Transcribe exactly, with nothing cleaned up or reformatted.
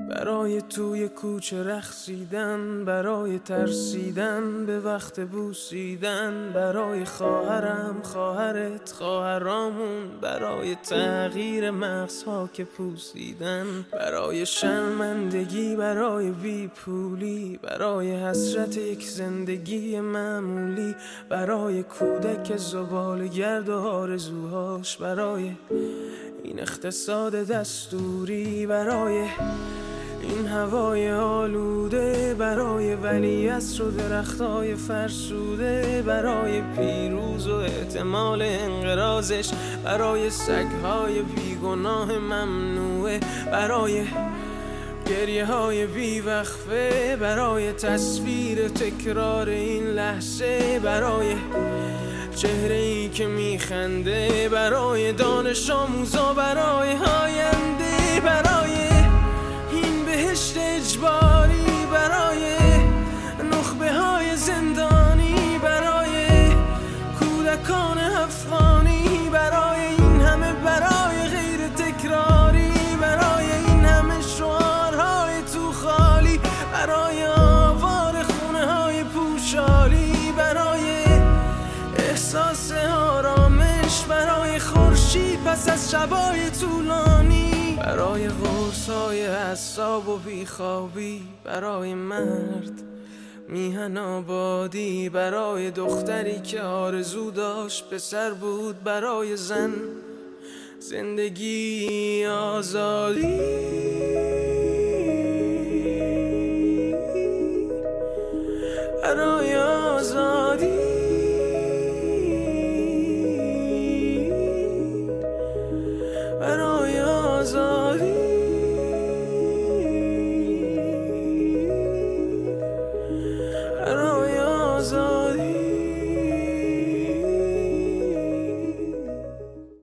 برای توی کوچه رقصیدن، برای ترسیدن به وقت بوسیدن، برای خواهرم خواهرت خواهرامون، برای تغییر مغزها که پوسیدن، برای شرمندگی برای بی پولی، برای حسرت یک زندگی معمولی، برای کودک زباله‌گرد و آرزوهاش، برای این اقتصاد دستوری، برای این هوای آلوده، برای ولیعصر و درختای فرسوده، برای پیروز و احتمال انقراضش، برای سگهای بیگناه ممنوعه، برای گریه های بیوقفه، برای تصویر تکرار این لحظه، برای چهره ای که میخنده، برای دانش آموزا، برای آینده، برای این بهشت اجباری، برای نخبه های زندانی، برای کودکان افغانی، برای این همه برای غیر تکراری، برای این همه شعارهای تو خالی، برای آوار خونه های پوشالی، برای احساس آرامش، برای خورشید پس از شبای طولانی، برای قرصای اعصاب و بیخوابی، برای مرد میهن آبادی، برای دختری که آرزو داشت پسر بود، برای زن زندگی آزادی.